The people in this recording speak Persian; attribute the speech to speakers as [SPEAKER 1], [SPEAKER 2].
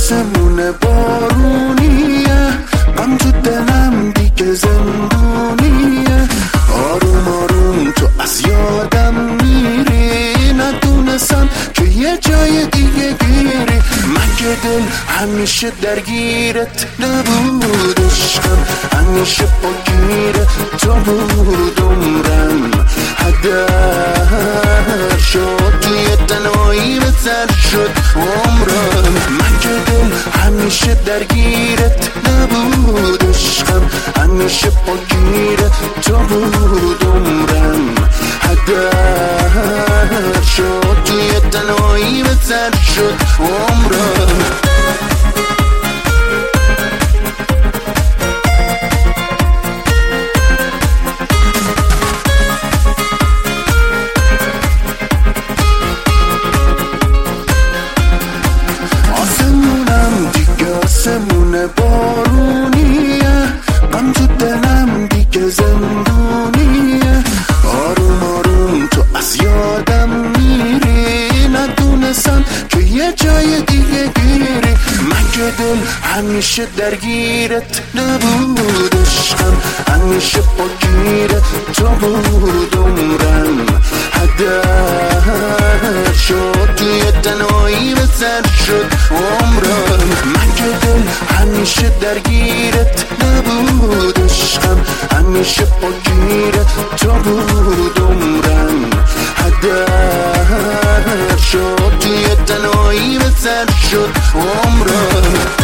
[SPEAKER 1] آسمون بارونیه، غم تو دلم دیگه زندونیه. آروم آروم تو از یادم میری، ندونستم که یه جای دیگه گیری. مگه دل همیشه درگیرت نبود؟ عشقم همیشه پاگیر تو بود. عمرم هدر شد، توی تنهایی به سر شد عمرم. مگه دل همیشه درگیرت نبود؟ عشقم همیشه پاگیر تو بود. عمرم هدر شد، توی تنهایی به سر شد عمرم. آسمون بارونیه، غم تو دلم دیگه زندونیه. آروم آروم تو از یادم میری، ندونستم که یه جای دیگه گیری. مگه دل همیشه درگیرت نبود؟ عشقم همیشه پاگیر تو بود. عمرم هدر شد، توی تنهایی به سر شد عمرم. مگه دل همیشه درگیرت نبود؟ عشقم همیشه پاگیر تو بود. عمرم هدر شد، توی تنهایی به سر شد عمرم.